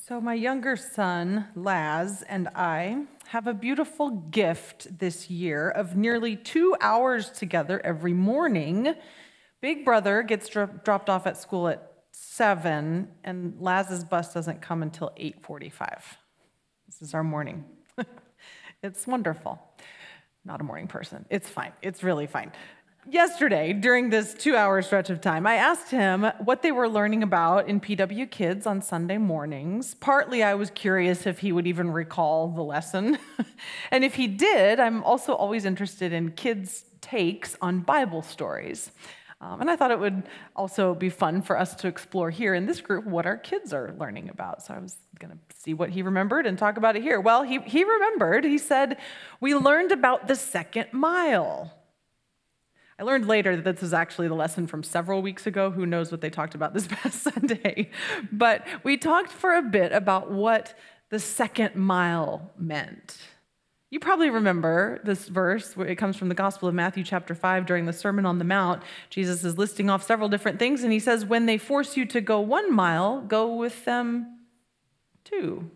So my younger son, Laz, and I have a beautiful gift this year of nearly 2 hours together every morning. Big brother gets dropped off at school at 7, and Laz's bus doesn't come until 8:45. This is our morning. It's wonderful. Not a morning person. It's fine. It's really fine. Yesterday, during this 2-hour stretch of time, I asked him what they were learning about in PW Kids on Sunday mornings. Partly, I was curious if he would even recall the lesson. And if he did, I'm also always interested in kids' takes on Bible stories. And I thought it would also be fun for us to explore here in this group what our kids are learning about. So I was going to see what he remembered and talk about it here. Well, he remembered. He said, "We learned about the second mile." I learned later that this was actually the lesson from several weeks ago. Who knows what they talked about this past Sunday? But we talked for a bit about what the second mile meant. You probably remember this verse. It comes from the Gospel of Matthew chapter 5 during the Sermon on the Mount. Jesus is listing off several different things, and he says, when they force you to go 1 mile, go with them 2.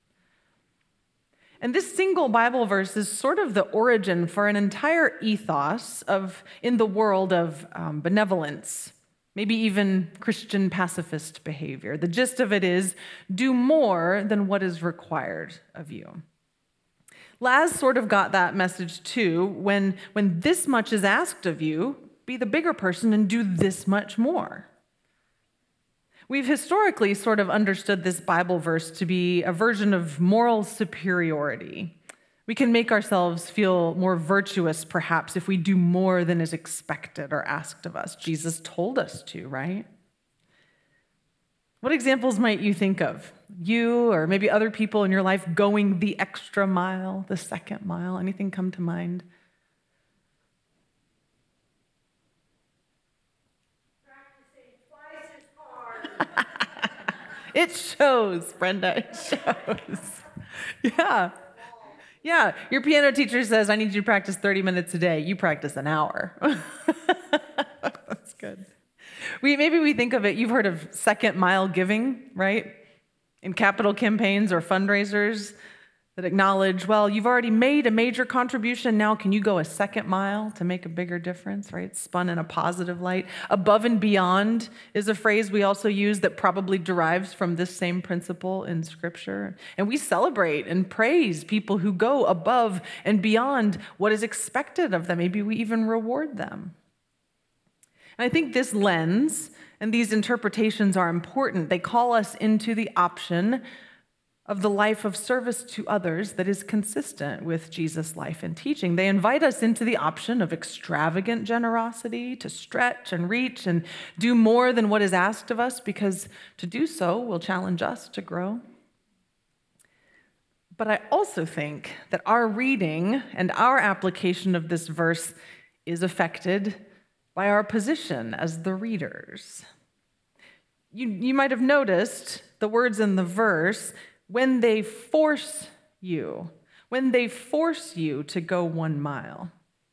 And this single Bible verse is sort of the origin for an entire ethos in the world of benevolence, maybe even Christian pacifist behavior. The gist of it is, do more than what is required of you. Laz sort of got that message too. When this much is asked of you, be the bigger person and do this much more. We've historically sort of understood this Bible verse to be a version of moral superiority. We can make ourselves feel more virtuous, perhaps, if we do more than is expected or asked of us. Jesus told us to, right? What examples might you think of? You or maybe other people in your life going the extra mile, the second mile? Anything come to mind? It shows, Brenda, it shows. Yeah. Yeah, your piano teacher says, I need you to practice 30 minutes a day. You practice an hour. That's good. Maybe we think of it, you've heard of second mile giving, right? In capital campaigns or fundraisers that acknowledge, well, you've already made a major contribution. Now can you go a second mile to make a bigger difference, right? Spun in a positive light. Above and beyond is a phrase we also use that probably derives from this same principle in Scripture. And we celebrate and praise people who go above and beyond what is expected of them. Maybe we even reward them. And I think this lens and these interpretations are important. They call us into the option of the life of service to others that is consistent with Jesus' life and teaching. They invite us into the option of extravagant generosity, to stretch and reach and do more than what is asked of us, because to do so will challenge us to grow. But I also think that our reading and our application of this verse is affected by our position as the readers. You might have noticed the words in the verse, when they force you to go 1 mile.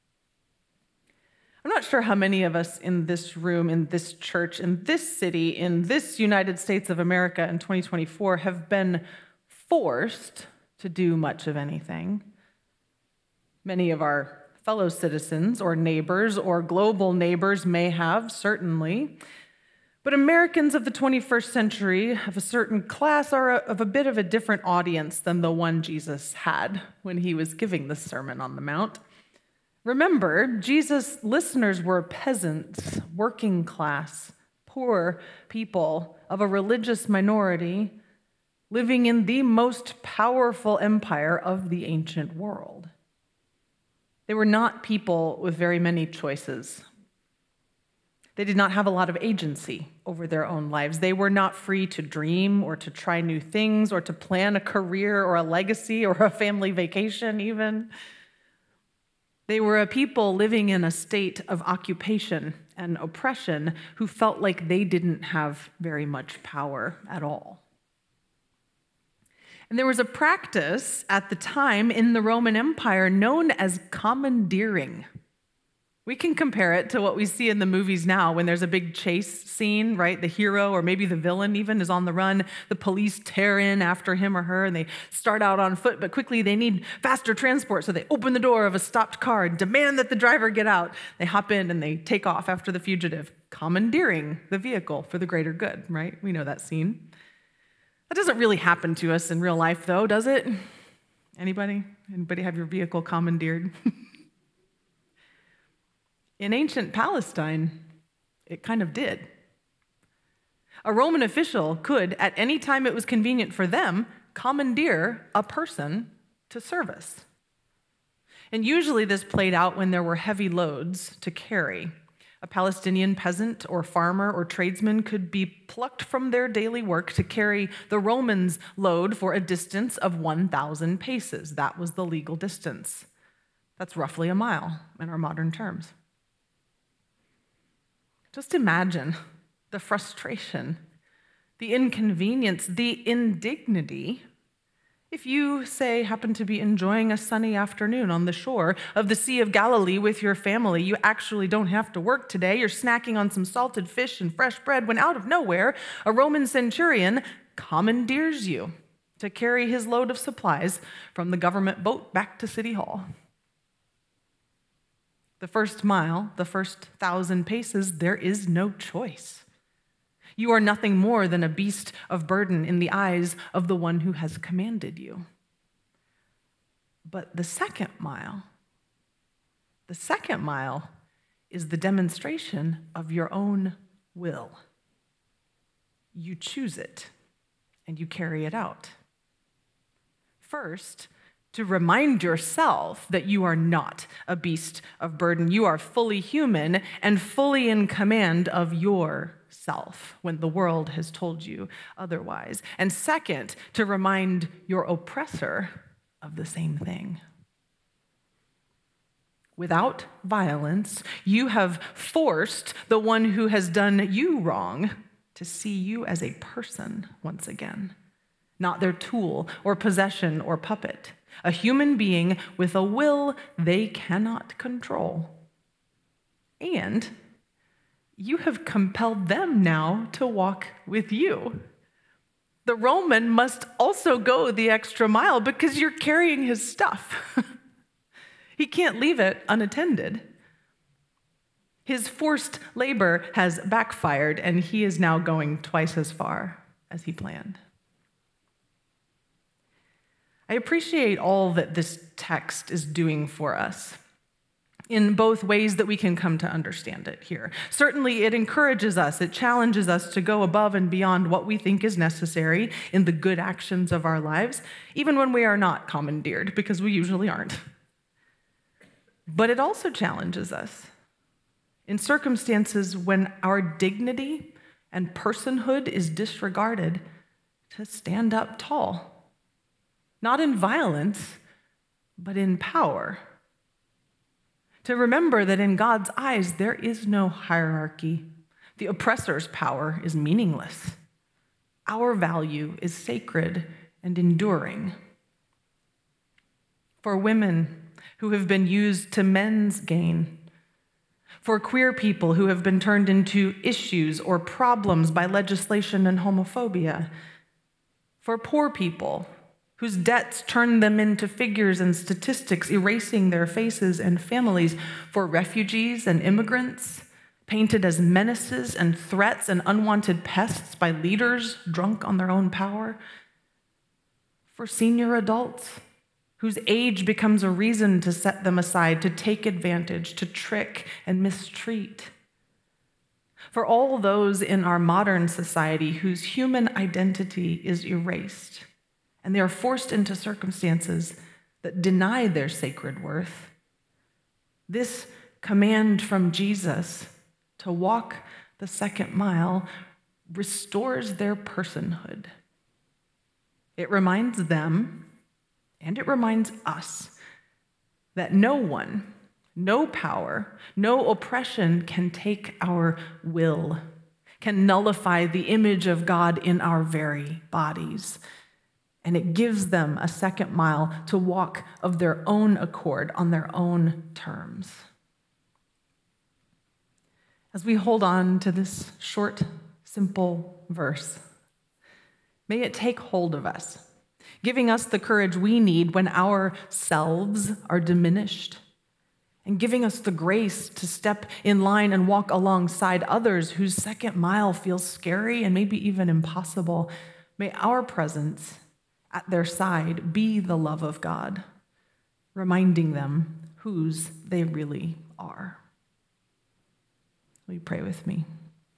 I'm not sure how many of us in this room, in this church, in this city, in this United States of America in 2024 have been forced to do much of anything. Many of our fellow citizens or neighbors or global neighbors may have, certainly. But Americans of the 21st century of a certain class are of a bit of a different audience than the one Jesus had when he was giving the Sermon on the Mount. Remember, Jesus' listeners were peasants, working class, poor people of a religious minority living in the most powerful empire of the ancient world. They were not people with very many choices. They did not have a lot of agency over their own lives. They were not free to dream or to try new things or to plan a career or a legacy or a family vacation even. They were a people living in a state of occupation and oppression who felt like they didn't have very much power at all. And there was a practice at the time in the Roman Empire known as commandeering, We can compare it to what we see in the movies now when there's a big chase scene, right? The hero or maybe the villain even is on the run. The police tear in after him or her and they start out on foot, but quickly they need faster transport. So they open the door of a stopped car and demand that the driver get out. They hop in and they take off after the fugitive, commandeering the vehicle for the greater good, right? We know that scene. That doesn't really happen to us in real life though, does it? Anybody have your vehicle commandeered? In ancient Palestine, it kind of did. A Roman official could, at any time it was convenient for them, commandeer a person to service. And usually this played out when there were heavy loads to carry. A Palestinian peasant or farmer or tradesman could be plucked from their daily work to carry the Romans' load for a distance of 1,000 paces. That was the legal distance. That's roughly a mile in our modern terms. Just imagine the frustration, the inconvenience, the indignity if you, say, happen to be enjoying a sunny afternoon on the shore of the Sea of Galilee with your family. You actually don't have to work today. You're snacking on some salted fish and fresh bread when out of nowhere, a Roman centurion commandeers you to carry his load of supplies from the government boat back to City Hall. The first mile, the first 1,000 paces, there is no choice. You are nothing more than a beast of burden in the eyes of the one who has commanded you. But the second mile is the demonstration of your own will. You choose it and you carry it out. First, to remind yourself that you are not a beast of burden. You are fully human and fully in command of yourself when the world has told you otherwise. And second, to remind your oppressor of the same thing. Without violence, you have forced the one who has done you wrong to see you as a person once again, not their tool or possession or puppet. A human being with a will they cannot control. And you have compelled them now to walk with you. The Roman must also go the extra mile because you're carrying his stuff. He can't leave it unattended. His forced labor has backfired, and he is now going twice as far as he planned. I appreciate all that this text is doing for us in both ways that we can come to understand it here. Certainly, it encourages us, it challenges us to go above and beyond what we think is necessary in the good actions of our lives, even when we are not commandeered, because we usually aren't. But it also challenges us in circumstances when our dignity and personhood is disregarded to stand up tall. Not in violence, but in power. To remember that in God's eyes, there is no hierarchy. The oppressor's power is meaningless. Our value is sacred and enduring. For women who have been used to men's gain, for queer people who have been turned into issues or problems by legislation and homophobia, for poor people whose debts turn them into figures and statistics, erasing their faces and families, for refugees and immigrants, painted as menaces and threats and unwanted pests by leaders drunk on their own power, for senior adults whose age becomes a reason to set them aside, to take advantage, to trick and mistreat, for all those in our modern society whose human identity is erased, and they are forced into circumstances that deny their sacred worth. This command from Jesus to walk the second mile restores their personhood. It reminds them, and it reminds us, that no one, no power, no oppression can take our will, can nullify the image of God in our very bodies. And it gives them a second mile to walk of their own accord on their own terms. As we hold on to this short, simple verse, may it take hold of us, giving us the courage we need when our selves are diminished, and giving us the grace to step in line and walk alongside others whose second mile feels scary and maybe even impossible. May our presence at their side be the love of God, reminding them whose they really are. Will you pray with me?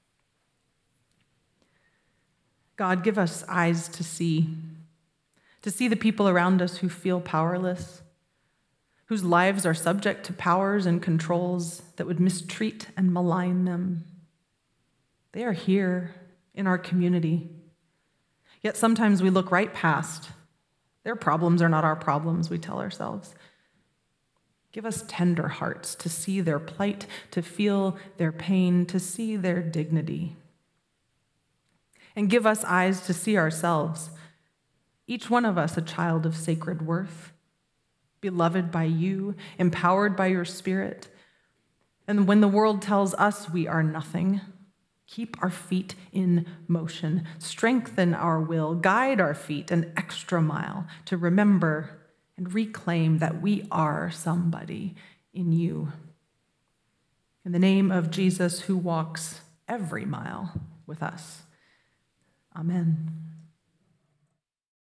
God, give us eyes to see the people around us who feel powerless, whose lives are subject to powers and controls that would mistreat and malign them. They are here in our community. Yet sometimes we look right past. Their problems are not our problems, we tell ourselves. Give us tender hearts to see their plight, to feel their pain, to see their dignity. And give us eyes to see ourselves, each one of us a child of sacred worth, beloved by you, empowered by your Spirit. And when the world tells us we are nothing, keep our feet in motion, strengthen our will, guide our feet an extra mile to remember and reclaim that we are somebody in you. In the name of Jesus, who walks every mile with us. Amen.